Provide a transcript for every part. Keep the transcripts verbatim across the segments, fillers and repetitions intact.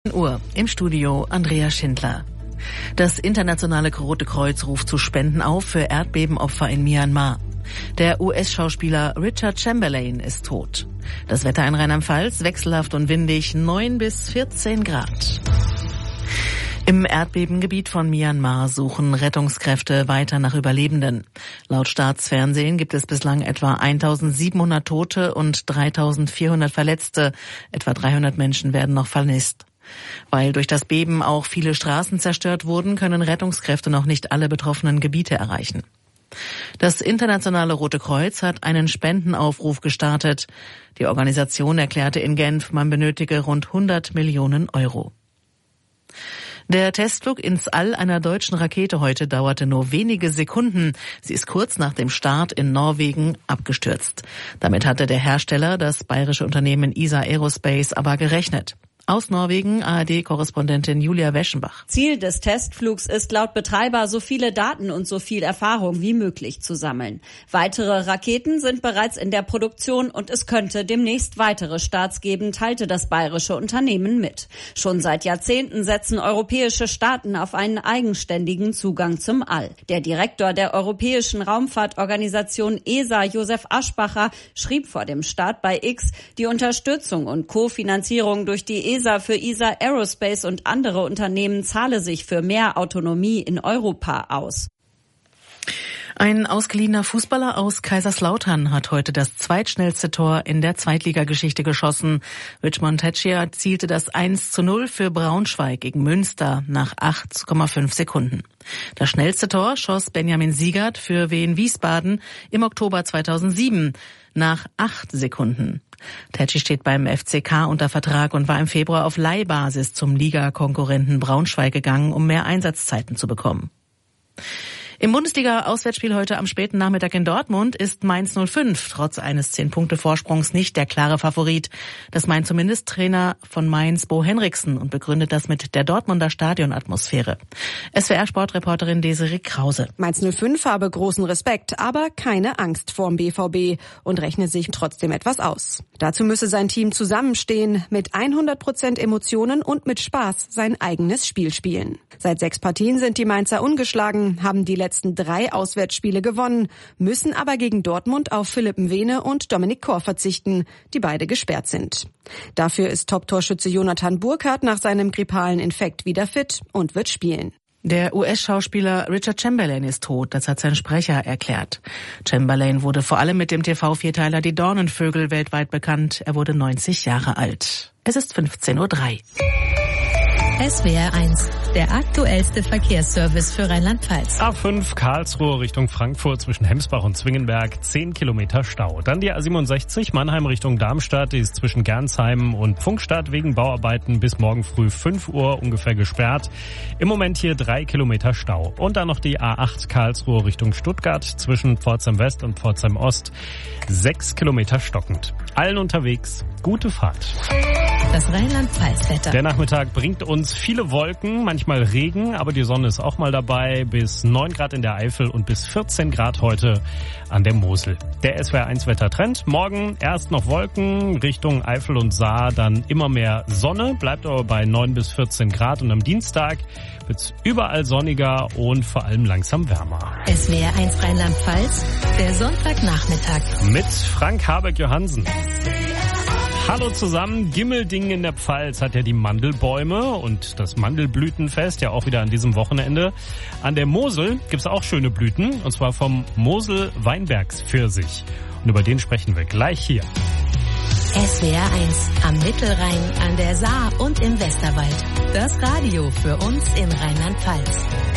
Uhr. Im Studio Andrea Schindler. Das internationale Rote Kreuz ruft zu Spenden auf für Erdbebenopfer in Myanmar. Der U S-Schauspieler Richard Chamberlain ist tot. Das Wetter in Rheinland-Pfalz wechselhaft und windig, neun bis vierzehn Grad. Im Erdbebengebiet von Myanmar suchen Rettungskräfte weiter nach Überlebenden. Laut Staatsfernsehen gibt es bislang etwa eintausendsiebenhundert Tote und dreitausendvierhundert Verletzte. Etwa dreihundert Menschen werden noch vermisst. Weil durch das Beben auch viele Straßen zerstört wurden, können Rettungskräfte noch nicht alle betroffenen Gebiete erreichen. Das Internationale Rote Kreuz hat einen Spendenaufruf gestartet. Die Organisation erklärte in Genf, man benötige rund hundert Millionen Euro. Der Testflug ins All einer deutschen Rakete heute dauerte nur wenige Sekunden. Sie ist kurz nach dem Start in Norwegen abgestürzt. Damit hatte der Hersteller, das bayerische Unternehmen E S A Aerospace, aber gerechnet. Aus Norwegen A R D-Korrespondentin Julia Weschenbach. Ziel des Testflugs ist laut Betreiber, so viele Daten und so viel Erfahrung wie möglich zu sammeln. Weitere Raketen sind bereits in der Produktion und es könnte demnächst weitere Starts geben, teilte das bayerische Unternehmen mit. Schon seit Jahrzehnten setzen europäische Staaten auf einen eigenständigen Zugang zum All. Der Direktor der Europäischen Raumfahrtorganisation E S A, Josef Aschbacher, schrieb vor dem Start bei X, die Unterstützung und Kofinanzierung durch die E S A für E S A Aerospace und andere Unternehmen zahle sich für mehr Autonomie in Europa aus. Ein ausgeliehener Fußballer aus Kaiserslautern hat heute das zweitschnellste Tor in der Zweitligageschichte geschossen. Richmond Tetschier erzielte das eins zu null für Braunschweig gegen Münster nach acht Komma fünf Sekunden. Das schnellste Tor schoss Benjamin Siegert für Wien Wiesbaden im Oktober zweitausendsieben nach acht Sekunden. Tetschi steht beim F C K unter Vertrag und war im Februar auf Leihbasis zum Ligakonkurrenten Braunschweig gegangen, um mehr Einsatzzeiten zu bekommen. Im Bundesliga-Auswärtsspiel heute am späten Nachmittag in Dortmund ist Mainz null fünf trotz eines zehn-Punkte-Vorsprungs nicht der klare Favorit. Das meint zumindest Trainer von Mainz Bo Henriksen und begründet das mit der Dortmunder Stadionatmosphäre. S W R-Sportreporterin Desiree Krause. Mainz null fünf habe großen Respekt, aber keine Angst vorm B V B und rechne sich trotzdem etwas aus. Dazu müsse sein Team zusammenstehen, mit hundert Prozent Emotionen und mit Spaß sein eigenes Spiel spielen. Seit sechs Partien sind die Mainzer ungeschlagen, haben die letzten drei Auswärtsspiele gewonnen, müssen aber gegen Dortmund auf Philipp Mwene und Dominik Kor verzichten, die beide gesperrt sind. Dafür ist Top-Torschütze Jonathan Burkhardt nach seinem grippalen Infekt wieder fit und wird spielen. Der U S-Schauspieler Richard Chamberlain ist tot, das hat sein Sprecher erklärt. Chamberlain wurde vor allem mit dem T V-Vierteiler Die Dornenvögel weltweit bekannt. Er wurde neunzig Jahre alt. Es ist fünfzehn Uhr drei. S W R eins, der aktuellste Verkehrsservice für Rheinland-Pfalz. A fünf Karlsruhe Richtung Frankfurt zwischen Hemsbach und Zwingenberg, zehn Kilometer Stau. Dann die A siebenundsechzig Mannheim Richtung Darmstadt, die ist zwischen Gernsheim und Pfungstadt wegen Bauarbeiten bis morgen früh fünf Uhr ungefähr gesperrt. Im Moment hier drei Kilometer Stau. Und dann noch die A acht Karlsruhe Richtung Stuttgart zwischen Pforzheim West und Pforzheim Ost, sechs Kilometer stockend. Allen unterwegs, gute Fahrt. Das Rheinland-Pfalz-Wetter. Der Nachmittag bringt uns viele Wolken, manchmal Regen, aber die Sonne ist auch mal dabei. Bis neun Grad in der Eifel und bis vierzehn Grad heute an der Mosel. Der S W R eins Wettertrend. Morgen erst noch Wolken Richtung Eifel und Saar, dann immer mehr Sonne, bleibt aber bei neun bis vierzehn Grad. Und am Dienstag wird's überall sonniger und vor allem langsam wärmer. S W R eins Rheinland-Pfalz, der Sonntagnachmittag. Mit Frank Habeck-Johansen. Hallo zusammen, Gimmeldingen in der Pfalz hat ja die Mandelbäume und das Mandelblütenfest ja auch wieder an diesem Wochenende. An der Mosel gibt's auch schöne Blüten und zwar vom Mosel-Weinbergspfirsich. Und über den sprechen wir gleich hier. S W R eins am Mittelrhein, an der Saar und im Westerwald. Das Radio für uns in Rheinland-Pfalz.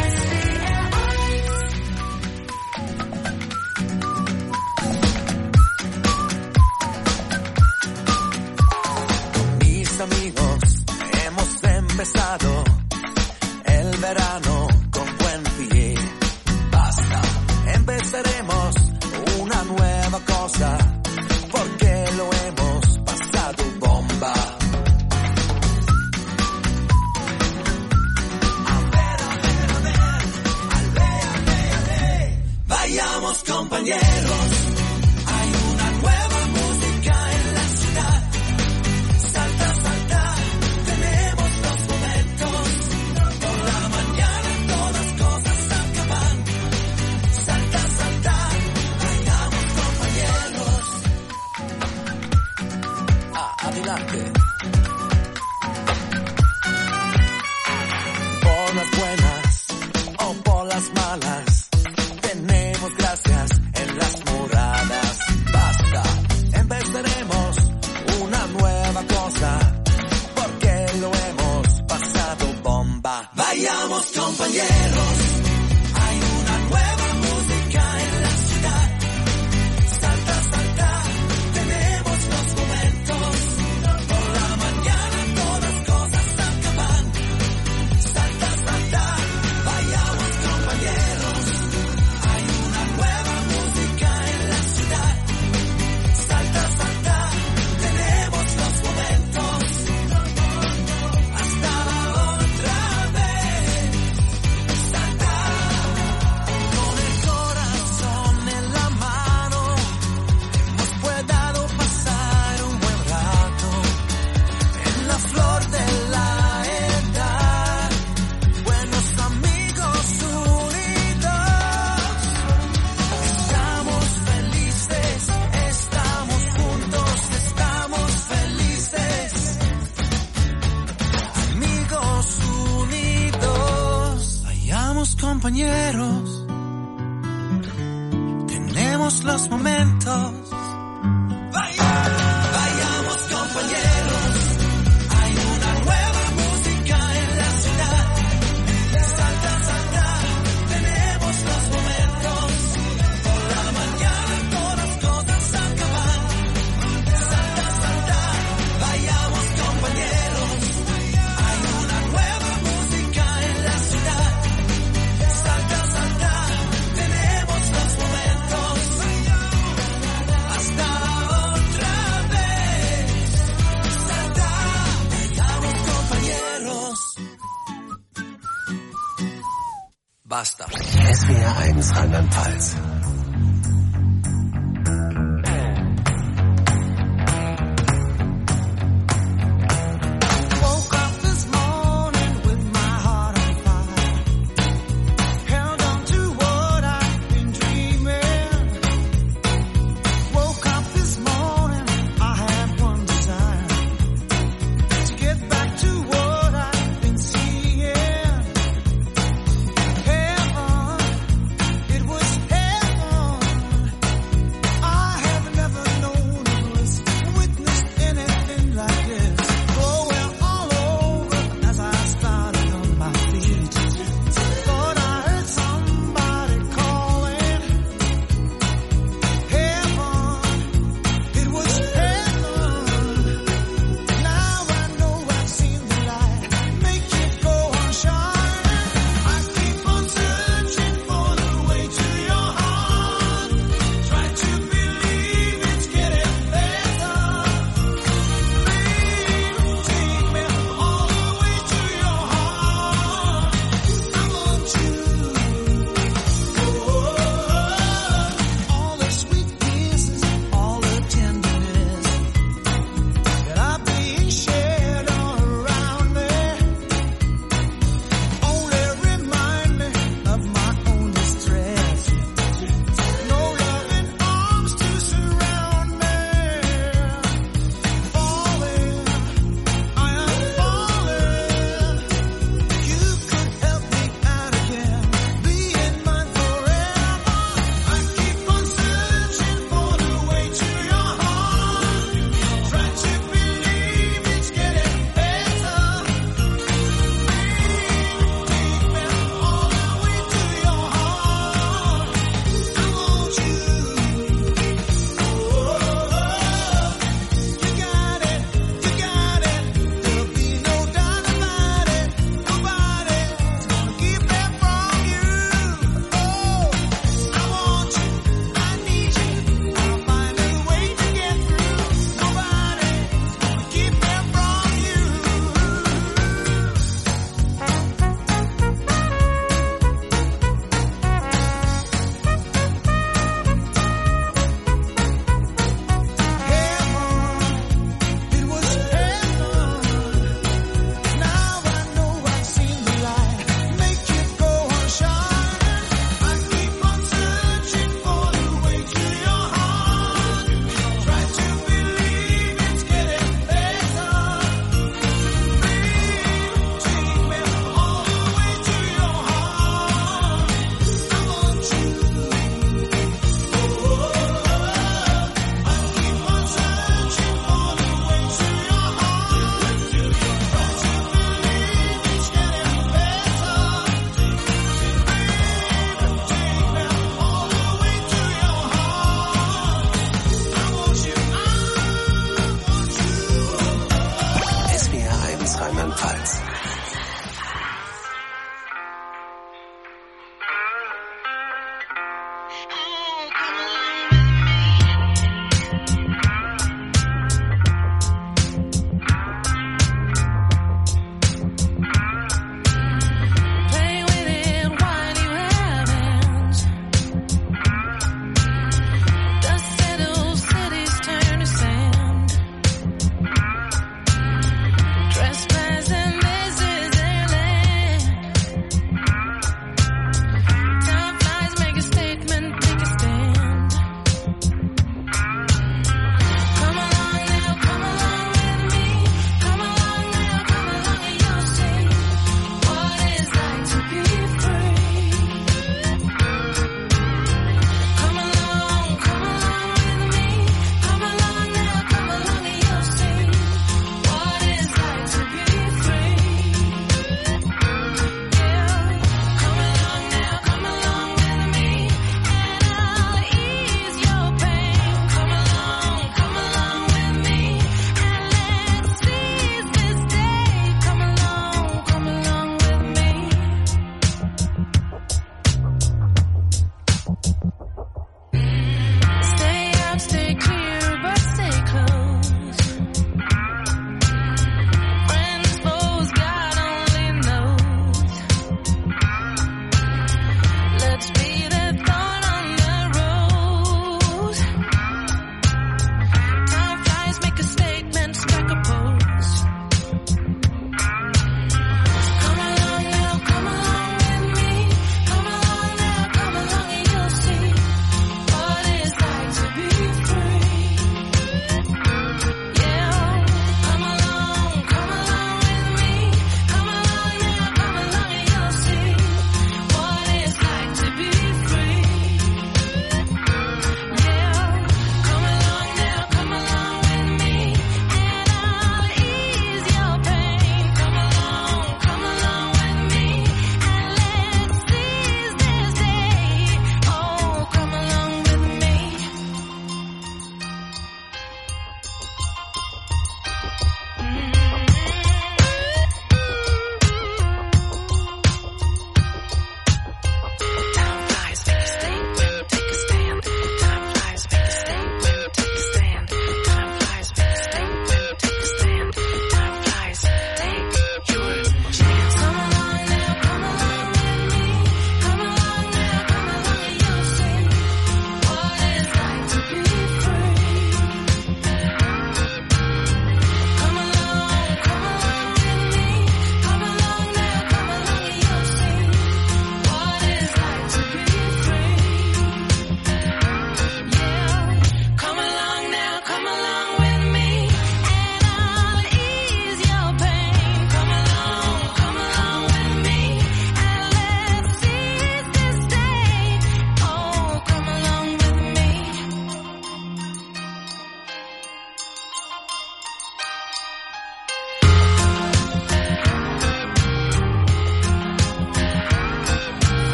Amigos, hemos empezado el verano con buen pie. Basta, empezaremos una nueva cosa porque lo hemos pasado bomba. A ver, a ver, a ver, al ver, a ver, a ver. Vayamos compañeros, hay una nueva música en la ciudad. Salta, salta, tenemos los Vayamos compañeros, tenemos los momentos. Vayamos, vayamos compañeros, hay una nueva música en la ciudad. Salta, salta, tenemos los momentos. Por la mañana todas cosas acaban. Salta, salta, vayamos compañeros, hay una nueva música en la ciudad. Salta, salta, tenemos los momentos. Hasta otra vez. Salta, vayamos compañeros. Basta. S W R eins Rheinland-Pfalz. Woke up this morning with my heart on fire. Held on to what I've been dreaming. Woke up this morning, I had one desire. To get back to what I've been seeing. Heaven, it was heaven.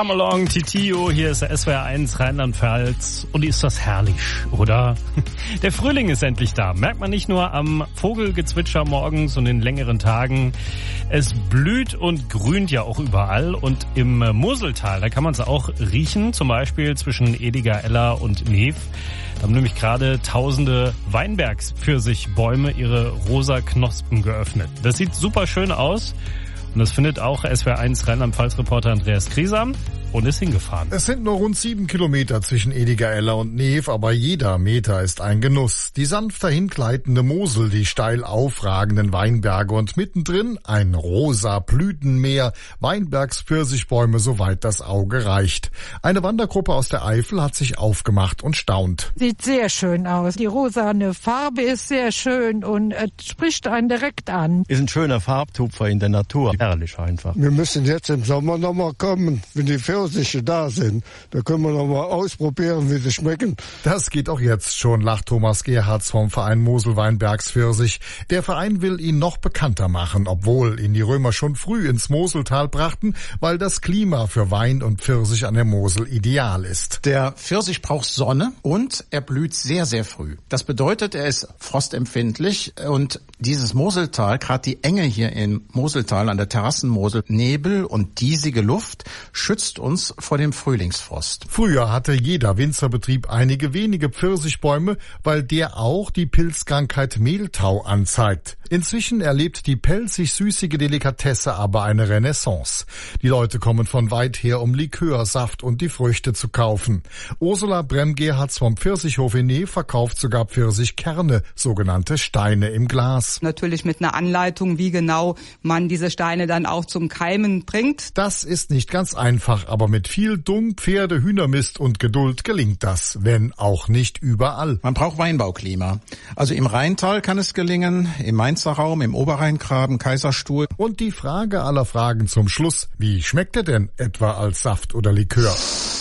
Come along, Titio, hier ist der S W R eins Rheinland-Pfalz. Und ist das herrlich, oder? Der Frühling ist endlich da. Merkt man nicht nur am Vogelgezwitscher morgens und in längeren Tagen. Es blüht und grünt ja auch überall. Und im Moseltal, da kann man es auch riechen. Zum Beispiel zwischen Ediger, Eller und Neef. Da haben nämlich gerade tausende Weinbergspfirsichbäume ihre rosa Knospen geöffnet. Das sieht super schön aus. Und das findet auch S W R eins Rheinland-Pfalz-Reporter Andreas Kriesam und ist hingefahren. Es sind nur rund sieben Kilometer zwischen Ediger, Eller und Neef, aber jeder Meter ist ein Genuss. Die sanft dahingleitende Mosel, die steil aufragenden Weinberge und mittendrin ein rosa Blütenmeer, Weinbergspfirsichbäume, soweit das Auge reicht. Eine Wandergruppe aus der Eifel hat sich aufgemacht und staunt. Sieht sehr schön aus. Die rosane Farbe ist sehr schön und es spricht einen direkt an. Ist ein schöner Farbtupfer in der Natur. Herrlich einfach. Wir müssen jetzt im Sommer noch mal kommen, wenn die Pfirsiche da sind. Da können wir noch mal ausprobieren, wie sie schmecken. Das geht auch jetzt schon, lacht Thomas Gerhards vom Verein Mosel Weinbergspfirsich. Der Verein will ihn noch bekannter machen, obwohl ihn die Römer schon früh ins Moseltal brachten, weil das Klima für Wein und Pfirsich an der Mosel ideal ist. Der Pfirsich braucht Sonne und er blüht sehr, sehr früh. Das bedeutet, er ist frostempfindlich und dieses Moseltal, gerade die Enge hier im Moseltal an der Terrassenmosel, Nebel und diesige Luft schützt uns vor dem Frühlingsfrost. Früher hatte jeder Winzerbetrieb einige wenige Pfirsichbäume, weil der auch die Pilzkrankheit Mehltau anzeigt. Inzwischen erlebt die pelzig-süßige Delikatesse aber eine Renaissance. Die Leute kommen von weit her, um Likör, Saft und die Früchte zu kaufen. Ursula Brem-Gerhards vom Pfirsichhof in Neef verkauft sogar Pfirsichkerne, sogenannte Steine im Glas. Natürlich mit einer Anleitung, wie genau man diese Steine dann auch zum Keimen bringt. Das ist nicht ganz einfach, aber mit viel Dung, Pferde, Hühnermist und Geduld gelingt das, wenn auch nicht überall. Man braucht Weinbauklima. Also im Rheintal kann es gelingen, im Mainzer Raum, im Oberrheingraben, Kaiserstuhl. Und die Frage aller Fragen zum Schluss, wie schmeckt er denn etwa als Saft oder Likör?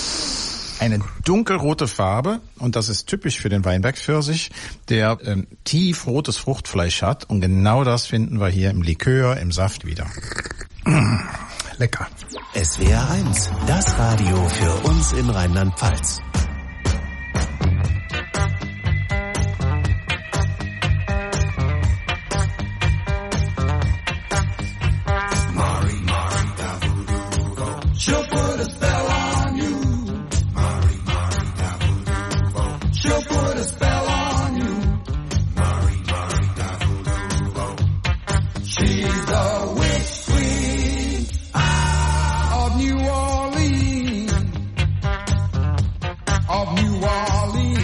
Eine dunkelrote Farbe, und das ist typisch für den Weinbergpfirsich, der ähm, tiefrotes Fruchtfleisch hat. Und genau das finden wir hier im Likör, im Saft wieder. Mmh, lecker. S W R eins, das Radio für uns in Rheinland-Pfalz. Of New Orleans.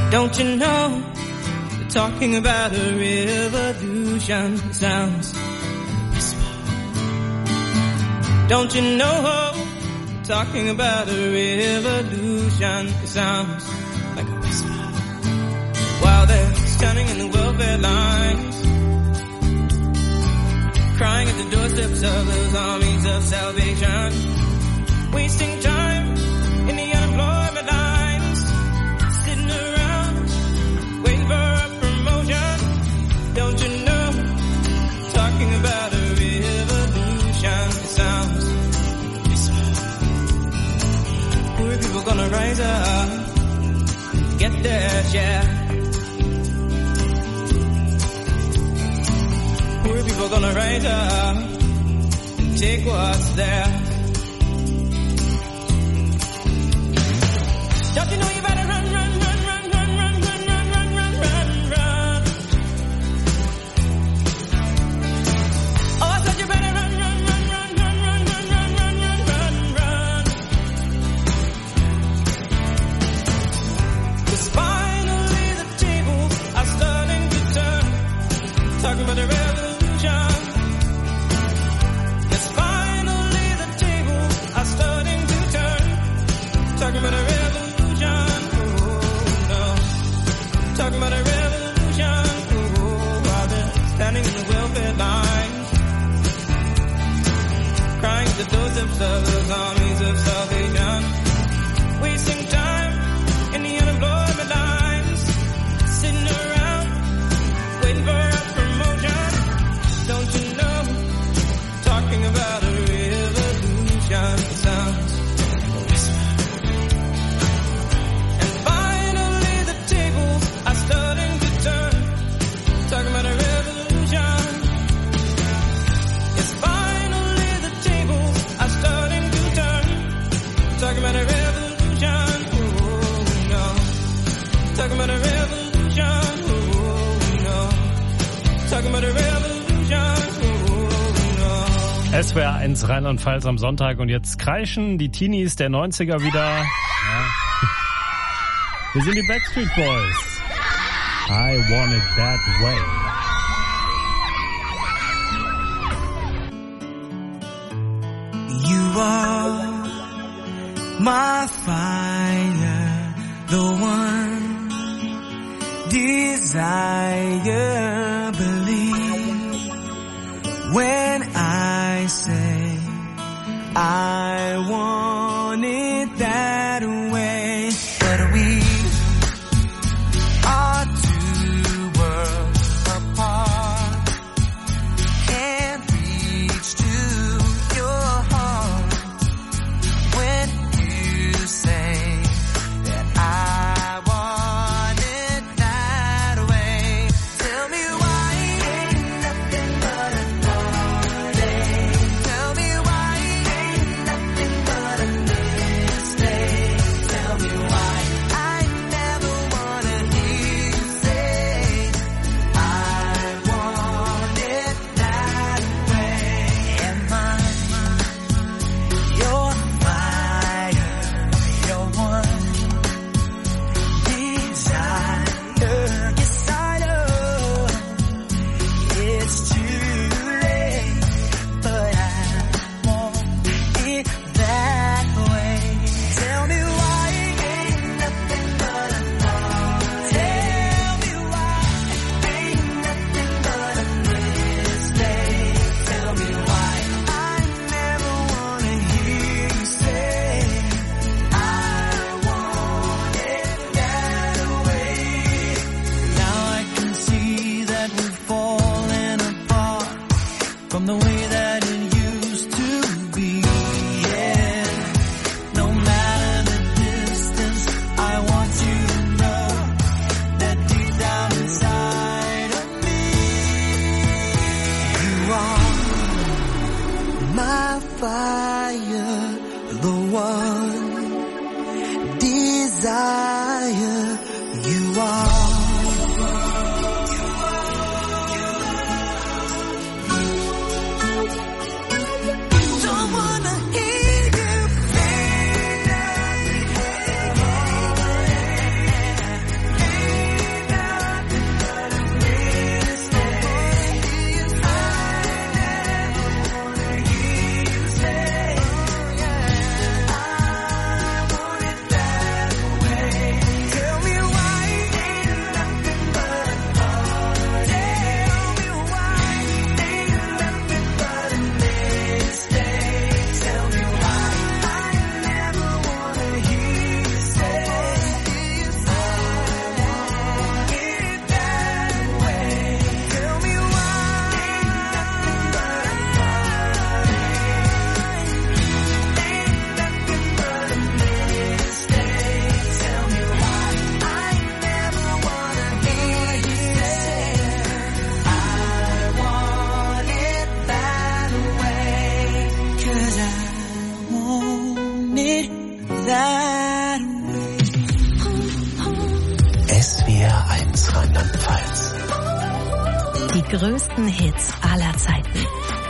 Don't you know, they're talking about a revolution. It sounds like a whisper. Don't you know, they're talking about a revolution. It sounds like a whisper. While they're standing in the welfare lines, crying at the doorsteps of those armies of salvation, wasting time in the unemployment lines, sitting around waiting for a promotion. Don't you know, talking about a revolution. It sounds whisper. Poor people gonna rise up, get their share. Poor people gonna rise up and take what's theirs. Don't you know you better run, run, run, run, run, run, run, run, run, run, run, run. Oh, I said you better run, run, run, run, run, run, run, run, run, run, run, run. 'Cause finally the tables are starting to turn, talking about the revolution. Yes, finally the tables are starting to turn, talking about a revolution. Talking about a revolution, oh, while they're standing in the welfare lines, crying at the doorsteps of those armies of salvation, wasting time in the unemployment lines, sitting around waiting for a promotion. Don't you know, talking about a revolution. It sounds like a whisper. And finally the tables are starting to turn, talking about a revolution. Yes, finally the tables are starting to turn, talking about a revolution. Oh no, talking about a revolution. Oh no, talking about a revolution. Oh no. S W R eins Rheinland-Pfalz am Sonntag und jetzt kreischen die Teenies der neunziger wieder. Ja. Wir sind die Backstreet Boys. I want it that way. You are my fire, the one desire. Believe when I say I want it that way. But we are two worlds apart, can't reach to your heart when you say that I want it that way. Tell me why ain't nothing but a party. Tell me why ain't nothing but größten Hits aller Zeiten.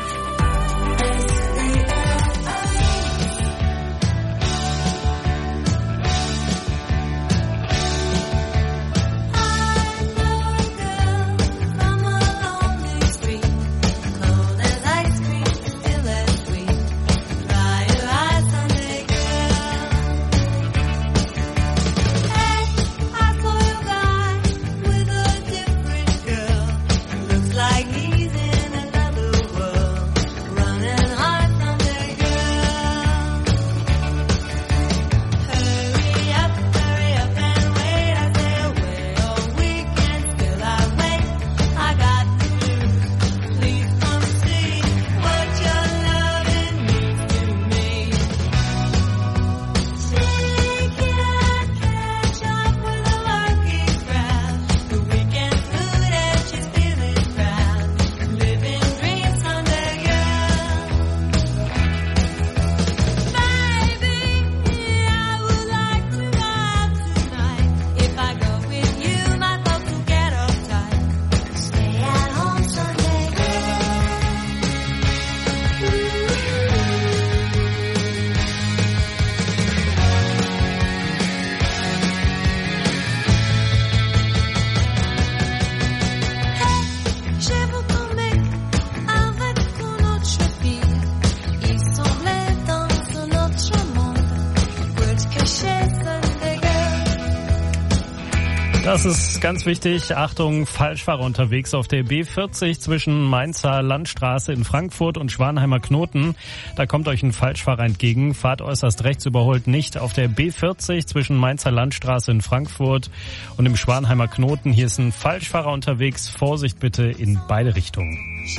Das ist ganz wichtig. Achtung, Falschfahrer unterwegs auf der B vierzig zwischen Mainzer Landstraße in Frankfurt und Schwanheimer Knoten. Da kommt euch ein Falschfahrer entgegen. Fahrt äußerst rechts, überholt nicht auf der B vierzig zwischen Mainzer Landstraße in Frankfurt und im Schwanheimer Knoten. Hier ist ein Falschfahrer unterwegs. Vorsicht bitte in beide Richtungen.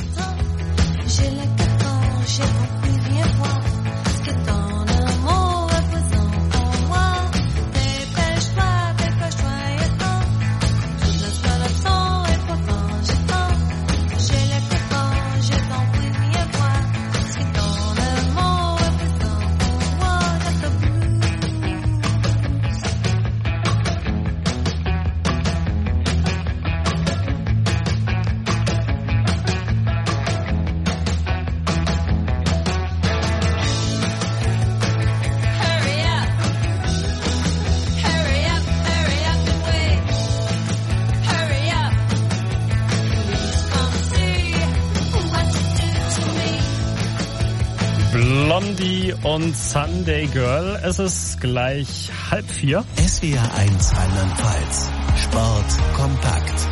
Blondie und Sunday Girl. Es ist gleich halb vier. S W R eins Rheinland-Pfalz. Sport kompakt.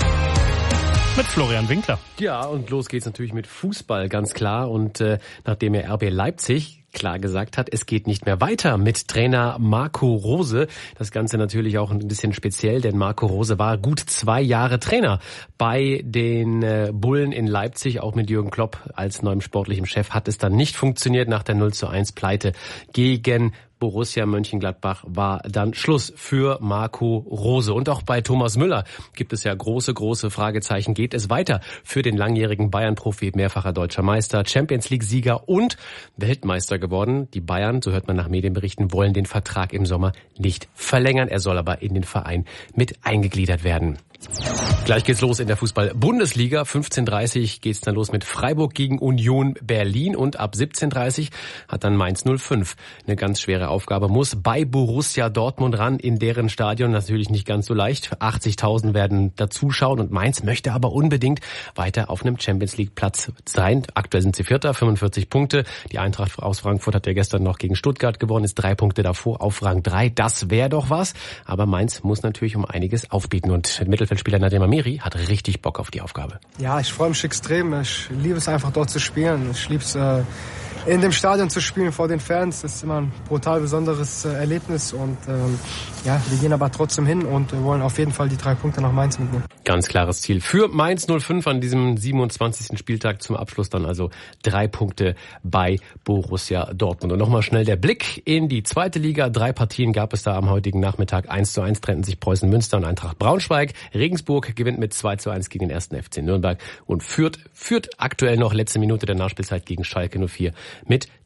Mit Florian Winkler. Ja, und los geht's natürlich mit Fußball, ganz klar. Und äh, nachdem er R B Leipzig klar gesagt hat, es geht nicht mehr weiter mit Trainer Marco Rose. Das Ganze natürlich auch ein bisschen speziell, denn Marco Rose war gut zwei Jahre Trainer bei den äh, Bullen in Leipzig. Auch mit Jürgen Klopp als neuem sportlichen Chef hat es dann nicht funktioniert. Nach der null zu eins Pleite gegen Borussia Mönchengladbach war dann Schluss für Marco Rose. Und auch bei Thomas Müller gibt es ja große, große Fragezeichen. Geht es weiter für den langjährigen Bayern-Profi, mehrfacher deutscher Meister, Champions-League-Sieger und Weltmeister geworden? Die Bayern, so hört man nach Medienberichten, wollen den Vertrag im Sommer nicht verlängern. Er soll aber in den Verein mit eingegliedert werden. Gleich geht's los in der Fußball-Bundesliga. fünfzehn Uhr dreißig geht's dann los mit Freiburg gegen Union Berlin und ab siebzehn Uhr dreißig hat dann Mainz null fünf eine ganz schwere Aufgabe, muss bei Borussia Dortmund ran, in deren Stadion natürlich nicht ganz so leicht. achtzigtausend werden da zuschauen und Mainz möchte aber unbedingt weiter auf einem Champions-League-Platz sein. Aktuell sind sie Vierter, fünfundvierzig Punkte. Die Eintracht aus Frankfurt hat ja gestern noch gegen Stuttgart gewonnen, ist drei Punkte davor auf Rang drei. Das wäre doch was, aber Mainz muss natürlich um einiges aufbieten und Mittelfeldspieler Nadim Amiri hat richtig Bock auf die Aufgabe. Ja, ich freue mich extrem. Ich liebe es einfach dort zu spielen. Ich liebe es äh, in dem Stadion zu spielen vor den Fans. Das ist immer ein brutal besonderes äh, Erlebnis und ähm, ja, wir gehen aber trotzdem hin und wir wollen auf jeden Fall die drei Punkte nach Mainz mitnehmen. Ganz klares Ziel für Mainz null fünf an diesem siebenundzwanzigsten Spieltag zum Abschluss dann also drei Punkte bei Borussia Dortmund. Und nochmal schnell der Blick in die zweite Liga. Drei Partien gab es da am heutigen Nachmittag. eins zu eins trennten sich Preußen Münster und Eintracht Braunschweig. Regensburg gewinnt mit zwei zu eins gegen den ersten F C Nürnberg und führt, führt aktuell noch letzte Minute der Nachspielzeit gegen Schalke null vier mit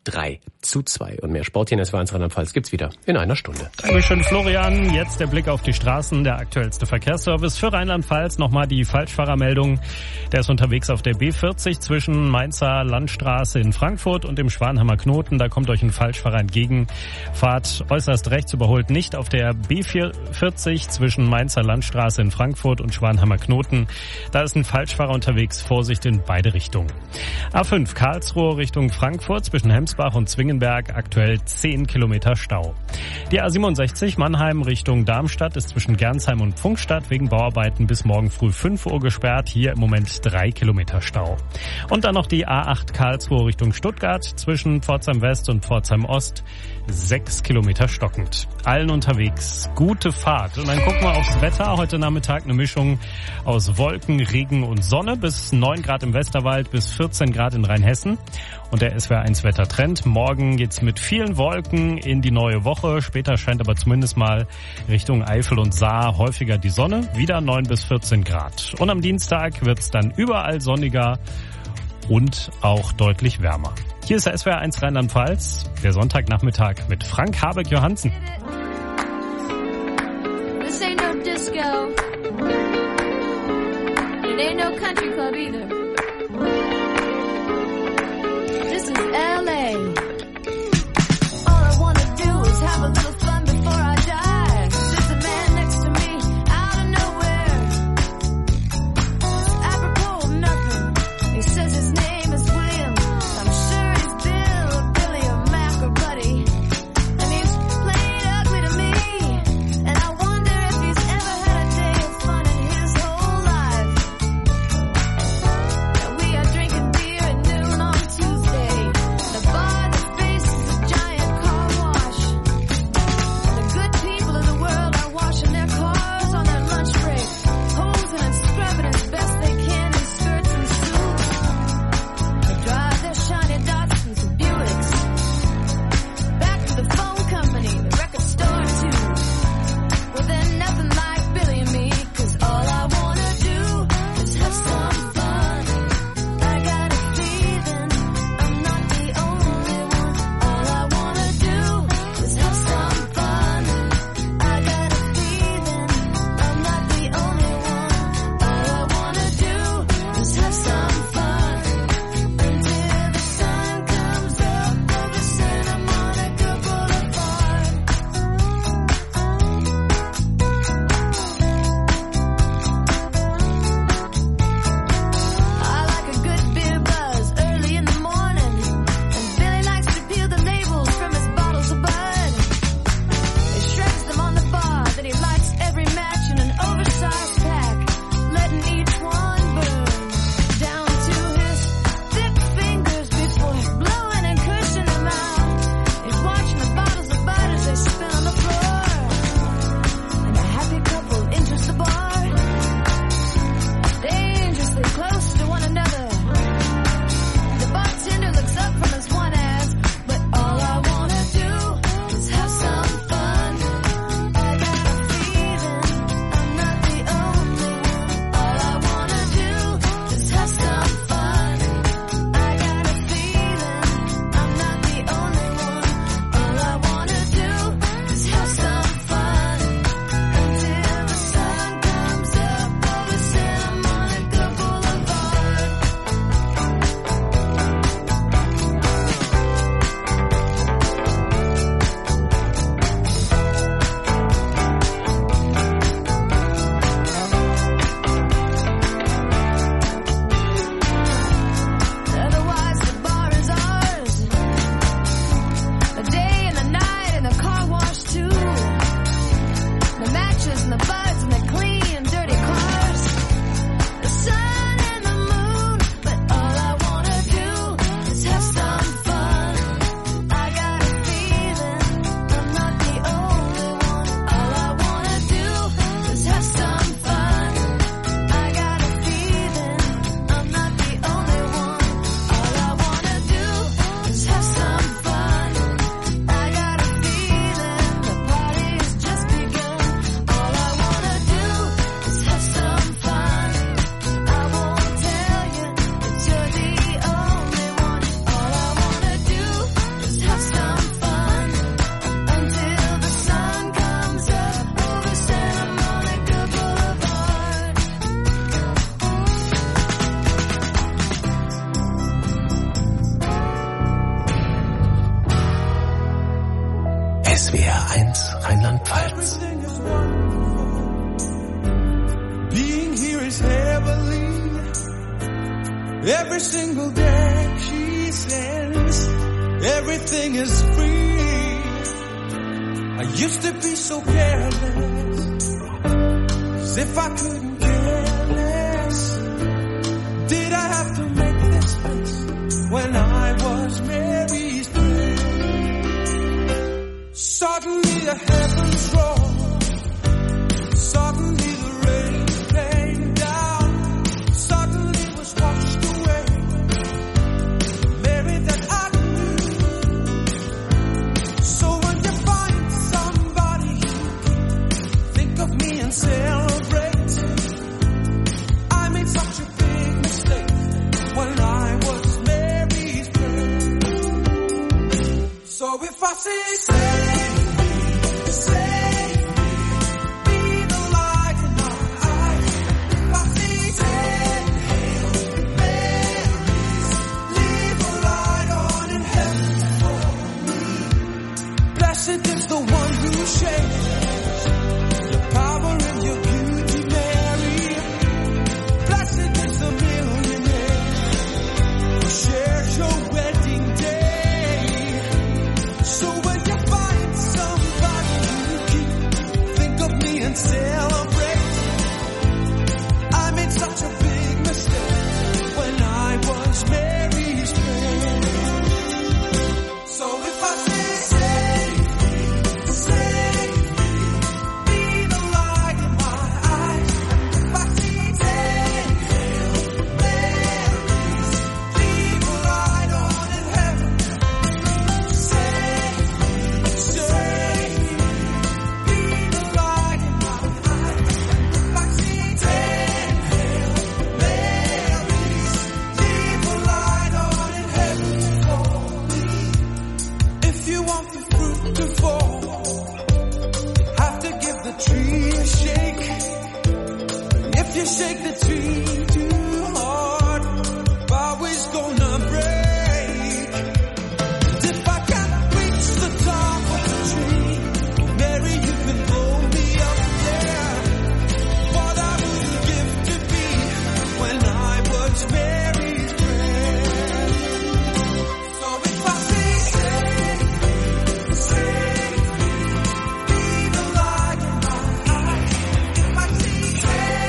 drei zu zwei. Und mehr Sport hier in S W R eins Rheinland-Pfalz gibt's wieder in einer Stunde. Dankeschön, Florian. Jetzt der Blick auf die Straßen, der aktuellste Verkehrsservice für Rheinland-Pfalz. Nochmal die Falschfahrermeldung. Der ist unterwegs auf der B vierzig zwischen Mainzer Landstraße in Frankfurt und dem Schwanhammer Knoten. Da kommt euch ein Falschfahrer entgegen. Fahrt äußerst rechts, überholt nicht auf der B vierzig zwischen Mainzer Landstraße in Frankfurt und Schwanhammer Knoten. Da ist ein Falschfahrer unterwegs. Vorsicht in beide Richtungen. A fünf Karlsruhe Richtung Frankfurt zwischen Hemsbach und Zwingenberg. Aktuell zehn Kilometer Stau. Die A siebenundsechzig Mannheim Richtung Darmstadt ist zwischen Gernsheim und Pfungstadt wegen Bauarbeiten bis morgen früh fünf Uhr gesperrt. Hier im Moment drei Kilometer Stau. Und dann noch die A acht Karlsruhe Richtung Stuttgart zwischen Pforzheim West und Pforzheim Ost. Sechs Kilometer stockend. Allen unterwegs. Gute Fahrt. Und dann gucken wir aufs Wetter. Heute Nachmittag eine Mischung aus Wolken, Regen und Sonne. Bis neun Grad im Westerwald, bis vierzehn Grad in Rheinhessen. Und der S W R eins Wettertrend. Morgen geht's mit vielen Wolken in die neue Woche. Später scheint aber zumindest mal Richtung Eifel und Saar häufiger die Sonne. Wieder neun bis vierzehn Grad. Und am Dienstag wird's dann überall sonniger und auch deutlich wärmer. Hier ist der S W R eins Rheinland-Pfalz, der Sonntagnachmittag mit Frank Habeck-Johansen. This ain't no disco. It ain't no country club either. This is L A. All I wanna do is have a little fun before I die. There's a man next to me, out of nowhere. Apropos of nothing. He says his name is William. I'm sure he's Bill or Billy or Mac or Buddy. And he's played ugly to me. And I wonder if he's ever had a day of fun in his whole life. Every single day she says everything is free. I used to be so careless, as if I couldn't care less. Did I have to make this face when I was Mary's friend? Suddenly the heavens roared, suddenly the rain came down, suddenly was washed away. Mary that I knew. So when you find somebody, think of me and celebrate. I made such a big mistake when I was Mary's friend. So if I say, say blessed is the one who shares your power and your beauty, Mary. Blessed is the millionaire who shares your wedding day. So when you find somebody you keep, think of me and celebrate. I made such a big mistake when I was Mary's friend. So if I say you shake the tree too hard, bough is gonna break. And if I can't reach the top of the tree, Mary, you can blow me up there. What I would give to be when I was Mary's friend. So if I say, say, say, be the light in my eyes. If I say, say,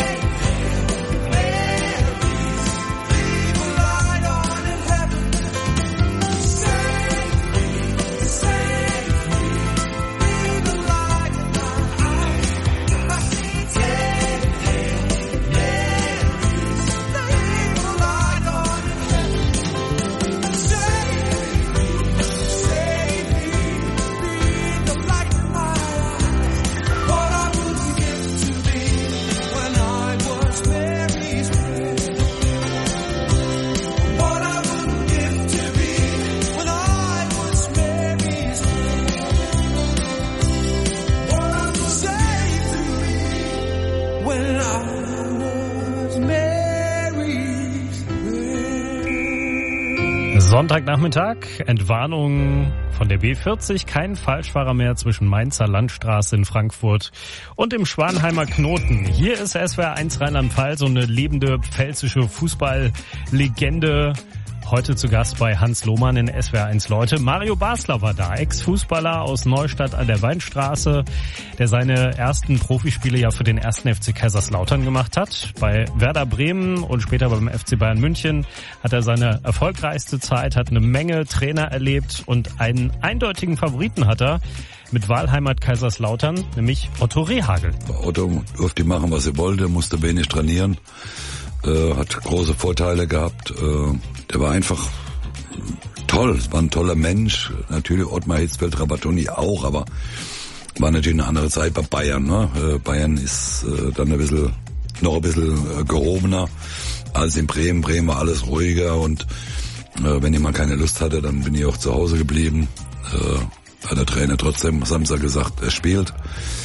Sonntagnachmittag, Entwarnung von der B vierzig, kein Falschfahrer mehr zwischen Mainzer Landstraße in Frankfurt und dem Schwanheimer Knoten. Hier ist S W R eins Rheinland-Pfalz, so eine lebende pfälzische Fußballlegende. Heute zu Gast bei Hans Lohmann in S W R eins Leute. Mario Basler war da, Ex-Fußballer aus Neustadt an der Weinstraße, der seine ersten Profispiele ja für den ersten F C Kaiserslautern gemacht hat. Bei Werder Bremen und später beim F C Bayern München hat er seine erfolgreichste Zeit, hat eine Menge Trainer erlebt und einen eindeutigen Favoriten hat er mit Wahlheimat Kaiserslautern, nämlich Otto Rehhagel. Otto durfte machen, was er wollte, musste wenig trainieren, äh, hat große Vorteile gehabt. Äh, der war einfach toll, war ein toller Mensch. Natürlich Ottmar Hitzfeld, Rabatoni auch, aber war natürlich eine andere Zeit bei Bayern. Ne? Äh, Bayern ist äh, dann ein bisschen, noch ein bisschen äh, gehobener als in Bremen. Bremen war alles ruhiger und äh, wenn jemand keine Lust hatte, dann bin ich auch zu Hause geblieben. Äh, hat der Trainer trotzdem Samstag gesagt, er spielt.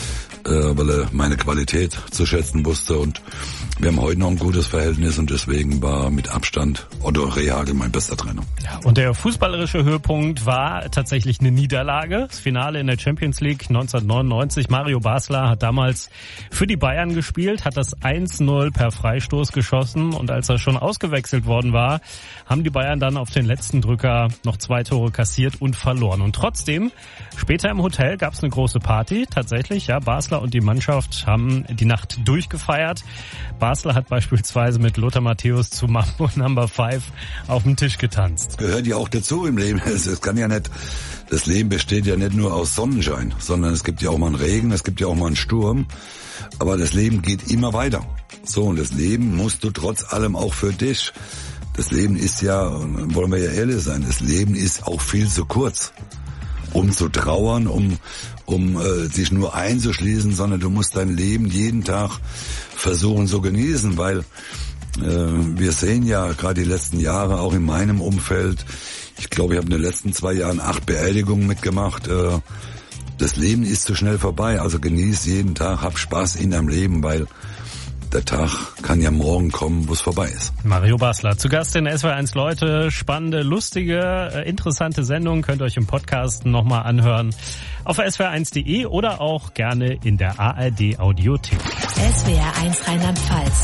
äh, weil er meine Qualität zu schätzen wusste. Und wir haben heute noch ein gutes Verhältnis und deswegen war mit Abstand Otto Rehhagel mein bester Trainer. Ja, und der fußballerische Höhepunkt war tatsächlich eine Niederlage. Das Finale in der Champions League neunzehnhundertneunundneunzig. Mario Basler hat damals für die Bayern gespielt, hat das eins null per Freistoß geschossen und als er schon ausgewechselt worden war, haben die Bayern dann auf den letzten Drücker noch zwei Tore kassiert und verloren. Und trotzdem, später im Hotel gab es eine große Party. Tatsächlich, ja, Basler und die Mannschaft haben die Nacht durchgefeiert. Basler hat beispielsweise mit Lothar Matthäus zu Mambo Number Five auf dem Tisch getanzt. Gehört ja auch dazu im Leben. Es kann ja nicht, das Leben besteht ja nicht nur aus Sonnenschein, sondern es gibt ja auch mal einen Regen, es gibt ja auch mal einen Sturm. Aber das Leben geht immer weiter. So, und das Leben musst du trotz allem auch für dich. Das Leben ist ja, wollen wir ja ehrlich sein, das Leben ist auch viel zu kurz, um zu trauern, um um äh, sich nur einzuschließen, sondern du musst dein Leben jeden Tag versuchen zu genießen, weil äh, wir sehen ja gerade die letzten Jahre, auch in meinem Umfeld, ich glaube, ich habe in den letzten zwei Jahren acht Beerdigungen mitgemacht, äh, das Leben ist zu schnell vorbei, also genieß jeden Tag, hab Spaß in deinem Leben, weil der Tag kann ja morgen kommen, wo es vorbei ist. Mario Basler, zu Gast in S W R eins Leute. Spannende, lustige, interessante Sendung. Könnt ihr euch im Podcast nochmal anhören. Auf S W R eins punkt de oder auch gerne in der A R D Audiothek. S W R eins Rheinland-Pfalz.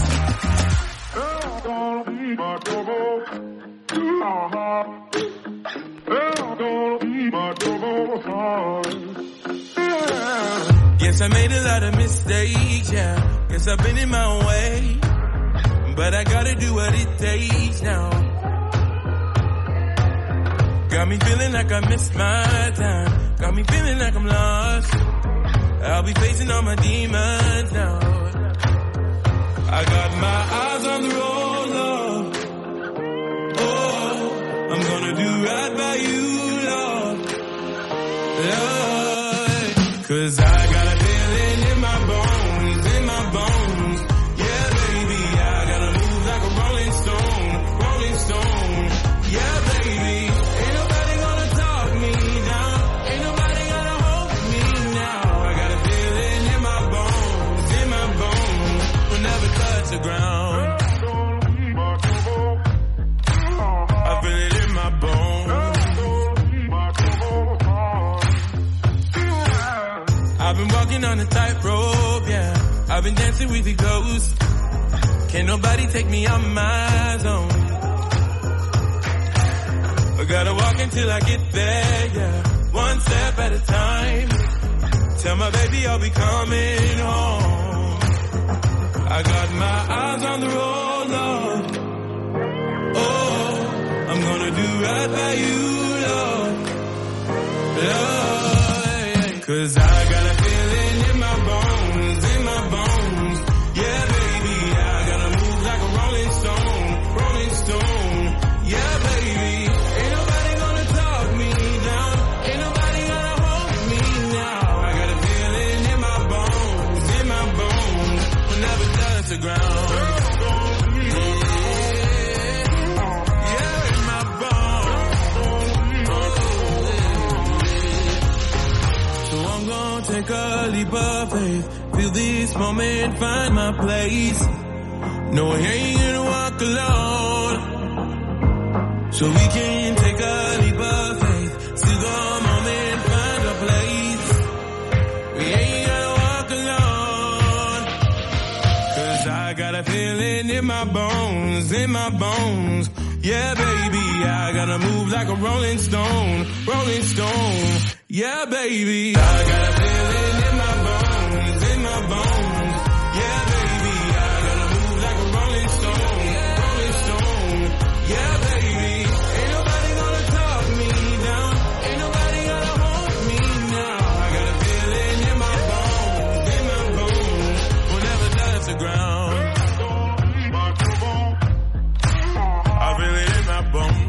Yes, I made a lot of mistakes, yeah. Guess I've been in my own way. But I gotta do what it takes now. Got me feeling like I missed my time. Got me feeling like I'm lost. I'll be facing all my demons now. I got my eyes on the road, Lord. Oh, I'm gonna do right by you, Lord. Lord, 'cause I got a feeling in my bones, in my bones. Yeah, baby, I gotta move like a rolling stone, rolling stone. Yeah, baby, ain't nobody gonna talk me down. Ain't nobody gonna hold me now. I got a feeling in my bones, in my bones. Will never touch the ground. I feel it in my bones. I've been walking on a tightrope, yeah. I've been dancing with the ghosts. Can't nobody take me out my zone. I gotta walk until I get there, yeah. One step at a time. Tell my baby I'll be coming home. I got my eyes on the road, Lord. Oh, I'm gonna do right by you, Lord. Lord, 'cause I got a feeling in my bones, in my bones. Yeah, baby, I gotta move like a rolling stone, rolling stone. Yeah, baby, ain't nobody gonna talk me down. Ain't nobody gonna hold me now. I got a feeling in my bones, in my bones. Will never touch the ground. Take a leap of faith, feel this moment, find my place. No, I ain't gonna walk alone. So we can take a leap of faith, see the moment, find our place. We ain't gonna walk alone. 'Cause I got a feeling in my bones, in my bones. Yeah, baby, I gotta move like a rolling stone, rolling stone. Yeah, baby, I got a feeling in my bones, in my bones. Yeah, baby, I gotta move like a rolling stone, rolling stone. Yeah, baby, ain't nobody gonna talk me down. Ain't nobody gonna hold me now. I got a feeling in my bones, in my bones. Will never touch the ground. I feel it in my bones.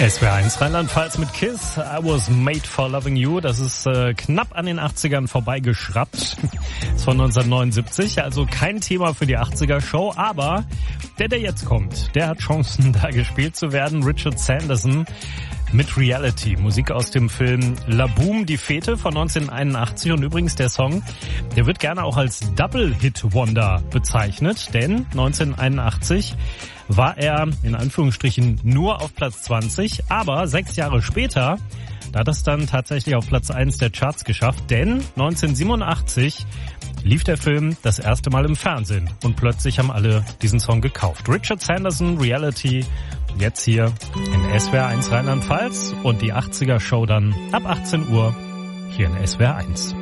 S W R eins Rheinland-Pfalz mit Kiss, I was made for loving you. Das ist äh, knapp an den achtzigern vorbeigeschraubt. Ist von neunzehnhundertneunundsiebzig, also kein Thema für die achtziger-Show. Aber der, der jetzt kommt, der hat Chancen, da gespielt zu werden. Richard Sanderson mit Reality. Musik aus dem Film La Boom, die Fete von neunzehnhunderteinundachtzig. Und übrigens der Song, der wird gerne auch als Double-Hit-Wonder bezeichnet. Denn neunzehnhunderteinundachtzig war er in Anführungsstrichen nur auf Platz zwanzig, aber sechs Jahre später, da hat es dann tatsächlich auf Platz eins der Charts geschafft, denn neunzehnhundertsiebenundachtzig lief der Film das erste Mal im Fernsehen und plötzlich haben alle diesen Song gekauft. Richard Sanderson, Reality, jetzt hier in S W R eins Rheinland-Pfalz und die achtziger-Show dann ab achtzehn Uhr hier in S W R eins.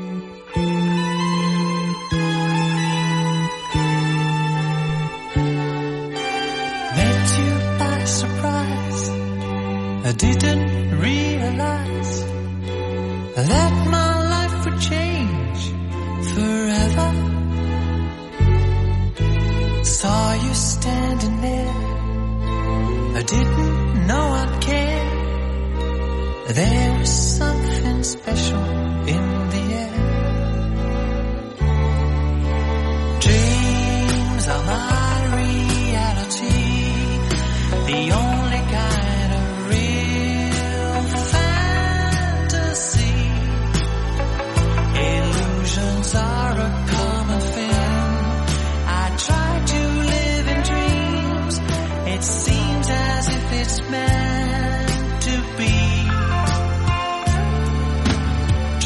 I didn't realize that my life would change forever. Saw you standing there, I didn't know I'd care. There was something special in the air. Dreams are my reality, the only kind of real fantasy. Illusions are a common thing. I try to live in dreams. It seems as if it's meant to be.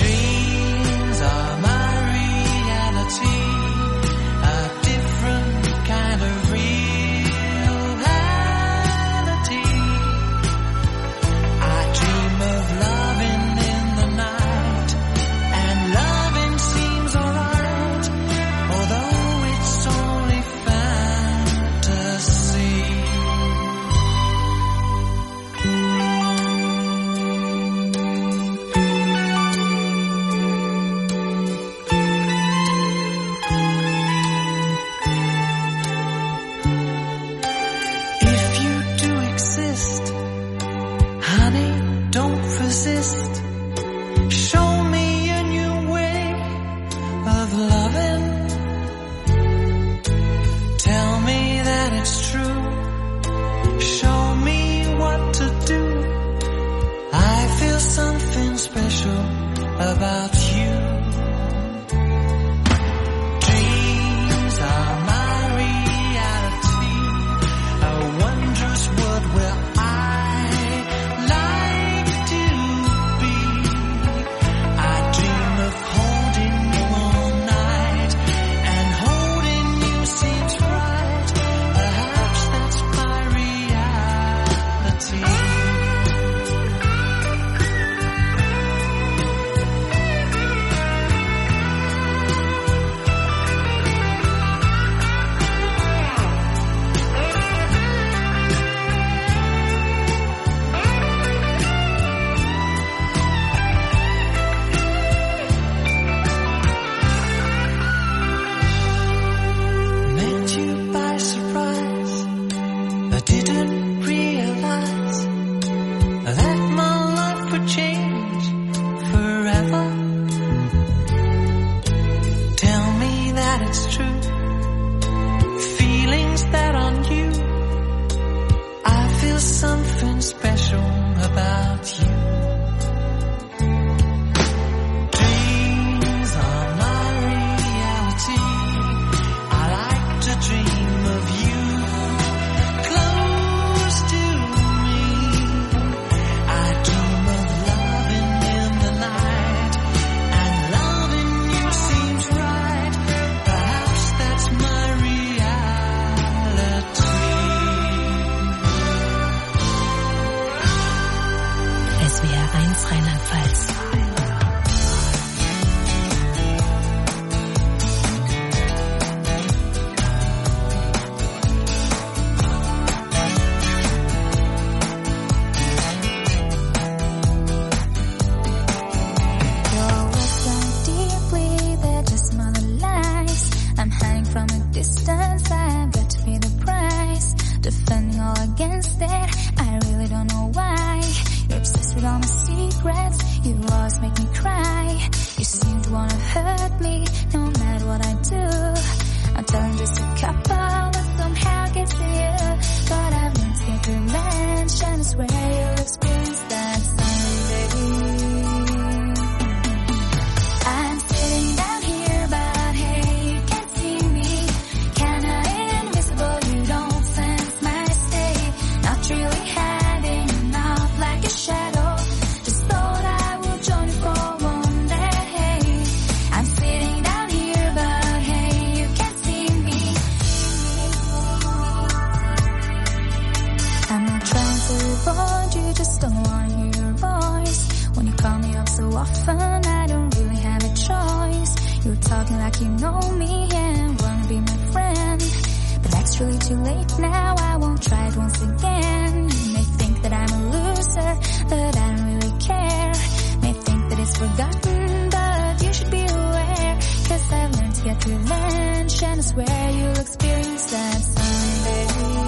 like you know me and wanna be my friend. But that's really too late now, I won't try it once again. You may think that I'm a loser, but I don't really care. May think that it's forgotten, but you should be aware. Cause I've learned to get revenge, and I swear you'll experience that someday.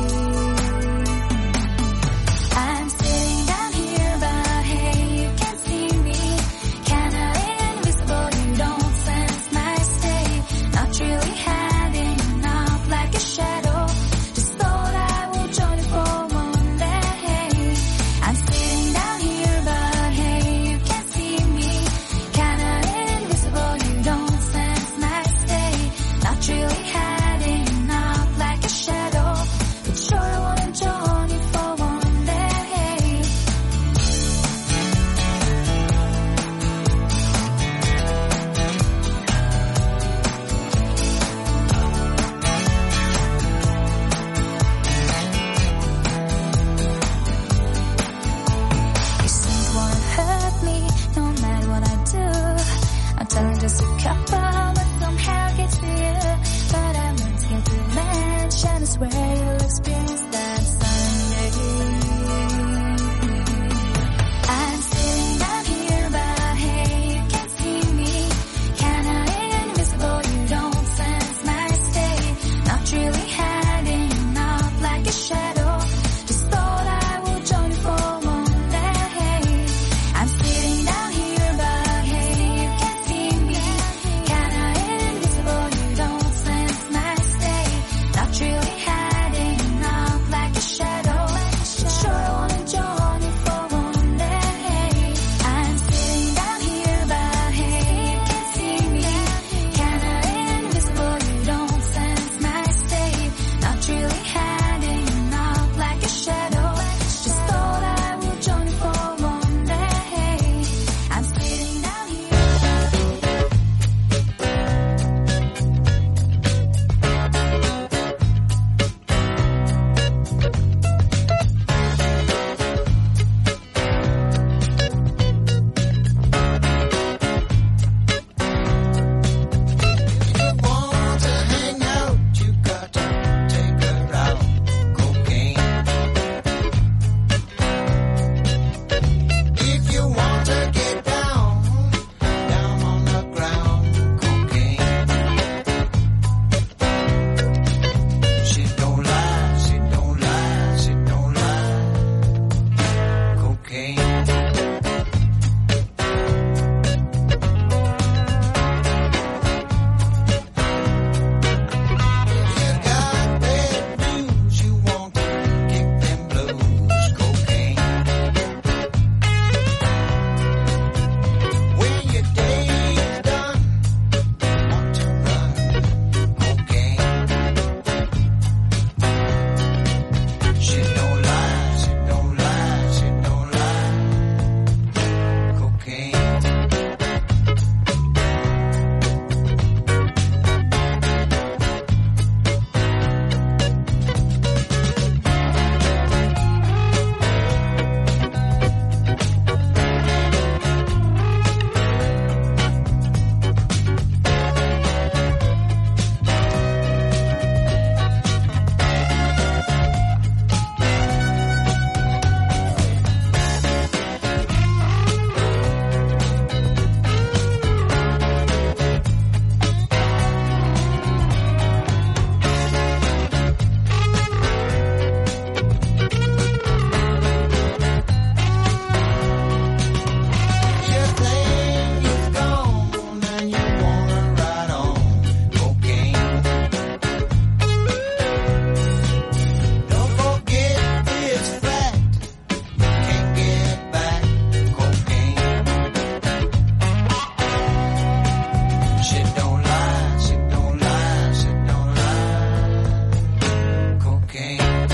I'm sitting down here, but hey, you can't see me. Kinda invisible, you don't sense my state. Not really hiding out like a shadow. Just thought I would join you for one day. I'm sitting down here, but hey, you can't see me. Kinda invisible, you don't sense my state. Not really hiding out like a shadow. But sure I wanna join you for one day. You seem to wanna hurt me, no matter what I do. I'm telling just a couple, but somehow gets to you. But I learned to get revenge, and I swear you'll experience that someday. I'm sitting down here, but hey, you can't see me. Kinda invisible, you don't sense my state. Not really hiding out like a shadow. Just thought I would join you for one day. I'm sitting down here, but hey, you can't see me. Kinda invisible, you don't sense my state. Not really hiding out like a shadow. But sure I wanna join you for one day. I'm sitting down here, but hey, you can't see me. Kinda invisible, you don't sense my state. Not really hiding out like a shadow. Just thought I would join you for one day. I'm sitting down here. Want to hang out, you got to take her out. Cocaine. If you want to get down, down on the ground. Cocaine. She don't lie, she don't lie, she don't lie. Cocaine. You got bad news, you want to kick them blues. Cocaine. When your day is done, want to run. Cocaine. She don't lie, she don't lie, she don't lie. Cocaine. Your thing is gone and you wanna ride on. Cocaine. Don't forget this fact, can't get back. Cocaine. She don't lie, she don't lie, she don't lie. Cocaine.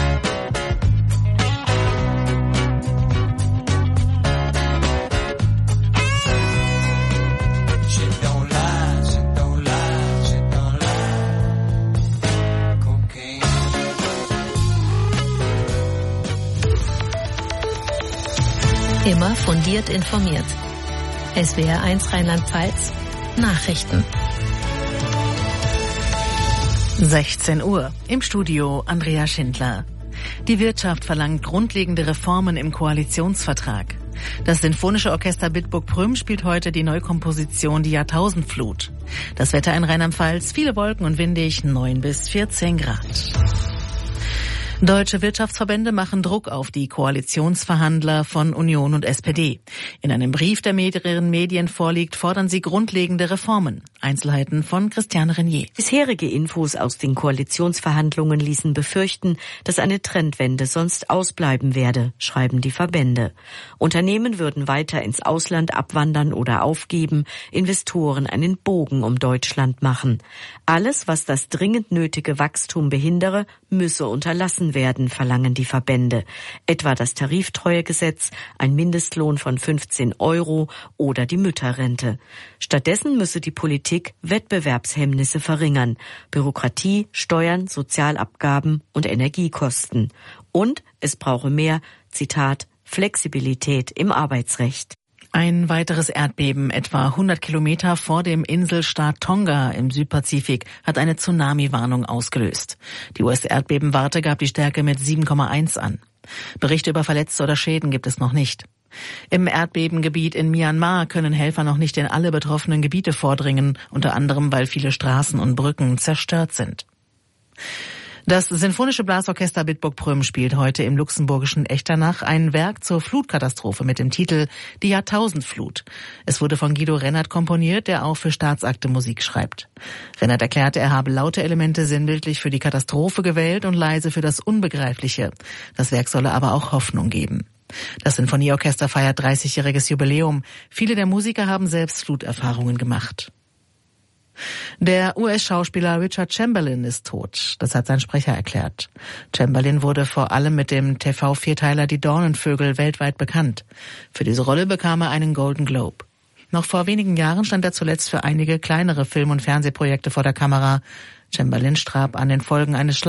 She don't lie, she don't lie, she don't lie. Cocaine. Immer fundiert informiert. S W R eins Rheinland-Pfalz Nachrichten. sechzehn Uhr. Im Studio Andrea Schindler. Die Wirtschaft verlangt grundlegende Reformen im Koalitionsvertrag. Das Sinfonische Orchester Bitburg-Prüm spielt heute die Neukomposition Die Jahrtausendflut. Das Wetter in Rheinland-Pfalz, viele Wolken und windig, neun bis vierzehn Grad. Deutsche Wirtschaftsverbände machen Druck auf die Koalitionsverhandler von Union und S P D. In einem Brief, der mehreren Medien vorliegt, fordern sie grundlegende Reformen. Einzelheiten von Christiane Renier. Bisherige Infos aus den Koalitionsverhandlungen ließen befürchten, dass eine Trendwende sonst ausbleiben werde, schreiben die Verbände. Unternehmen würden weiter ins Ausland abwandern oder aufgeben, Investoren einen Bogen um Deutschland machen. Alles, was das dringend nötige Wachstum behindere, müsse unterlassen werden, verlangen die Verbände. Etwa das Tariftreuegesetz, ein Mindestlohn von fünfzehn Euro oder die Mütterrente. Stattdessen müsse die Politik Wettbewerbshemmnisse verringern, Bürokratie, Steuern, Sozialabgaben und Energiekosten. Und es brauche mehr, Zitat, Flexibilität im Arbeitsrecht. Ein weiteres Erdbeben, etwa hundert Kilometer vor dem Inselstaat Tonga im Südpazifik, hat eine Tsunami-Warnung ausgelöst. Die U S-Erdbebenwarte gab die Stärke mit sieben Komma eins an. Berichte über Verletzte oder Schäden gibt es noch nicht. Im Erdbebengebiet in Myanmar können Helfer noch nicht in alle betroffenen Gebiete vordringen, unter anderem, weil viele Straßen und Brücken zerstört sind. Das Sinfonische Blasorchester Bitburg-Prüm spielt heute im luxemburgischen Echternach ein Werk zur Flutkatastrophe mit dem Titel Die Jahrtausendflut. Es wurde von Guido Rennert komponiert, der auch für Staatsakte Musik schreibt. Rennert erklärte, er habe laute Elemente sinnbildlich für die Katastrophe gewählt und leise für das Unbegreifliche. Das Werk solle aber auch Hoffnung geben. Das Sinfonieorchester feiert dreißigjähriges Jubiläum. Viele der Musiker haben selbst Fluterfahrungen gemacht. Der U S-Schauspieler Richard Chamberlain ist tot. Das hat sein Sprecher erklärt. Chamberlain wurde vor allem mit dem T V-Vierteiler Die Dornenvögel weltweit bekannt. Für diese Rolle bekam er einen Golden Globe. Noch vor wenigen Jahren stand er zuletzt für einige kleinere Film- und Fernsehprojekte vor der Kamera. Chamberlain starb an den Folgen eines